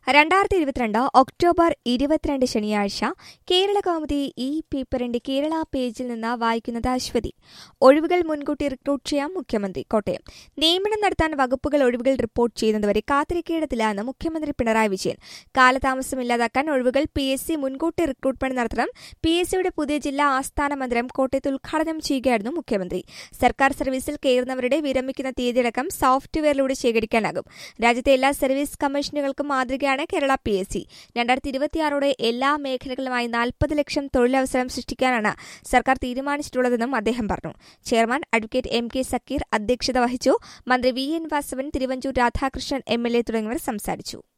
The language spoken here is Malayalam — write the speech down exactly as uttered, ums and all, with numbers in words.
രണ്ടായിരത്തി ഇരുപത്തിരണ്ട് ഒക്ടോബർ ഇരുപത്തിരണ്ട് ശനിയാഴ്ച കേരള കൗമുദി ഈ പേപ്പറിന്റെ കേരള പേജിൽ നിന്ന് വായിക്കുന്നത് അശ്വതി. ഒഴിവുകൾ മുൻകൂട്ടി റിക്രൂട്ട് ചെയ്യാം മുഖ്യമന്ത്രി. കോട്ടയം. നിയമനം നടത്താൻ വകുപ്പുകൾ ഒഴിവുകൾ റിപ്പോർട്ട് ചെയ്യുന്നതുവരെ കാത്തിരിക്കേണ്ടതില്ലെന്ന് മുഖ്യമന്ത്രി പിണറായി വിജയൻ. കാലതാമസം ഇല്ലാതാക്കാൻ ഒഴിവുകൾ പി എസ് സി മുൻകൂട്ടി റിക്രൂട്ട്മെന്റ് നടത്തണം. പി എസ് സിയുടെ പുതിയ ജില്ലാ ആസ്ഥാന മന്ദിരം കോട്ടയത്ത് ഉദ്ഘാടനം ചെയ്യുകയായിരുന്നു മുഖ്യമന്ത്രി. സർക്കാർ സർവീസിൽ കയറുന്നവരുടെ വിരമിക്കുന്ന തീയതിയടക്കം സോഫ്റ്റ്വെയറിലൂടെ ശേഖരിക്കാനാകും. രാജ്യത്തെ എല്ലാ സർവീസ് കമ്മീഷനുകൾക്കും മാതൃകയാണ് കേരള പി എസ് സി. രണ്ടായിരത്തി ഇരുപത്തിയാറോടെ എല്ലാ മേഖലകളിലുമായി നാൽപ്പത് ലക്ഷം തൊഴിലവസരം സൃഷ്ടിക്കാനാണ് സർക്കാർ തീരുമാനിച്ചിട്ടുള്ളതെന്നും അദ്ദേഹം പറഞ്ഞു. Chairman advocate M K Zakir അധ്യക്ഷത വഹിച്ചു. മന്ത്രി V N Vasavan, Thiruvanchoor Radhakrishnan M L A തുടങ്ങിയവർ സംസാരിച്ചു.